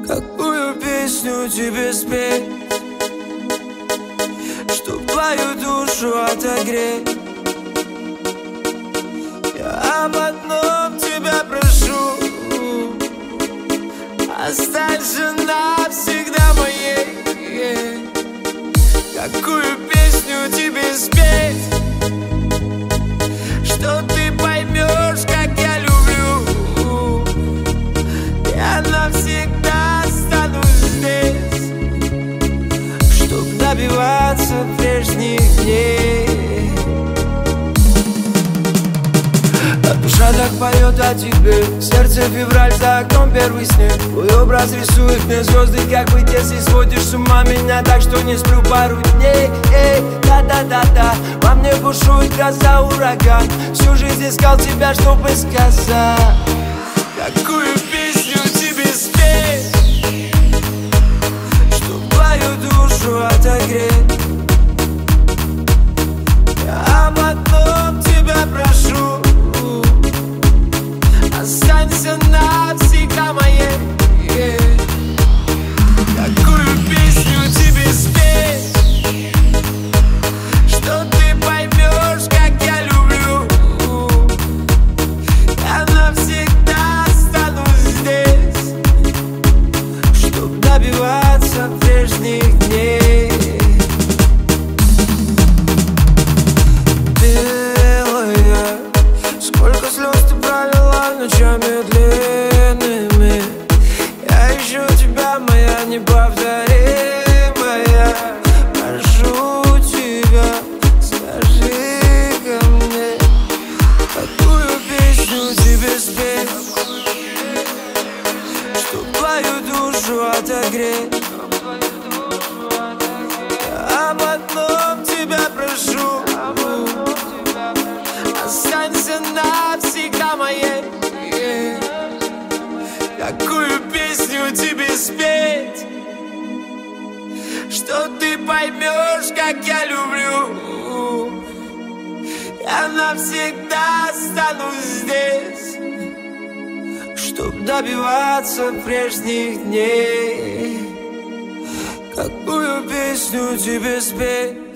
Какую песню тебе спеть, чтоб твою душу отогреть? Я об одном тебя прошу: останься навсегда моей. Какую песню тебе спеть, что ты поймешь, как я люблю? Я навсегда останусь здесь, чтоб добиваться прежних дней. А душа так поет о тебе, сердце февраль, за окном первый снег. Твой образ рисует мне звезды, как быть, если сводишь с ума меня так, что не сплю пару дней. Эй, да-да-да-да, во мне бушует гроза, ураган. Всю жизнь искал тебя, чтобы сказать. Какую песню тебе спеть, чтоб твою душу отогреть? Я об одном тебя прошу: останься навсегда моей. Какую песню тебе спеть, что ты поймешь, как я люблю? Я навсегда останусь здесь, чтоб добиваться прежних дней. Белая, сколько слез ты пролила ночами длинными. Я ищу тебя, моя неповторимая. Прошу тебя, скажи ко мне, какую песню тебе спеть, чтоб твою душу отогреть? Я об одном тебя прошу: останься навсегда моей. Какую песню тебе спеть, что ты поймешь, как я люблю? Я навсегда останусь здесь, чтоб добиваться прежних дней. Какую песню тебе спеть,